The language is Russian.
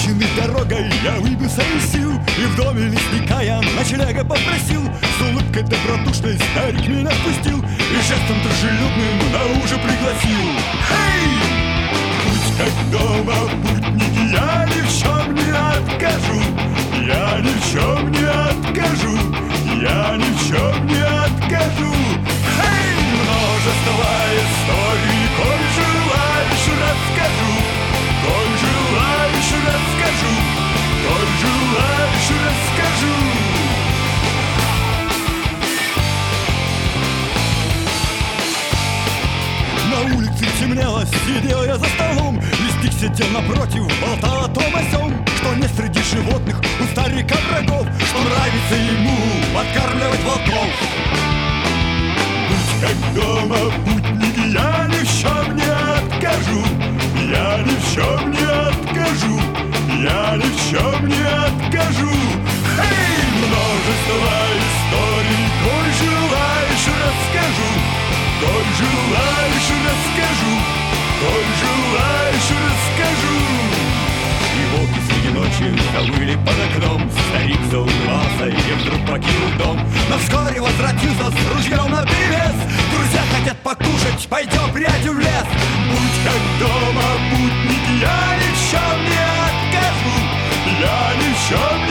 Измученный дорогой я выбился из сил, и в доме лесника я ночлега попросил. С улыбкой добродушной старик меня впустил и жестом дружелюбным на ужин пригласил. Эй! Будь как дома, путники, я ни в чем не откажу. Я ни в чем не откажу. Я ни в чем не откажу. Эй! Множество историй, коль желаешь, расскажу. Коль желаешь, расскажу. Коль желаешь, расскажу. На улице темнело, сидел я за столом. Лесник сидел напротив, болтал о том о сём, что нет среди животных у старика врагов, что нравится ему подкармливать волков. Будь как дома, путники, я ни в чем не откажу. Я ни в чем не откажу. Я ни в чем не откажу. Эй, множество историй, коль желаешь, расскажу. Коль желаешь, расскажу. Коль желаешь, расскажу. И волки среди ночи завыли под окном. Старик заулыбался и вдруг покинул дом. Но вскоре возвратился с ружьем наперевес. Друзья хотят покушать, пойдем прядью в лес. Будь как дома, путники, я ни в чем не откажу. Я ни в чем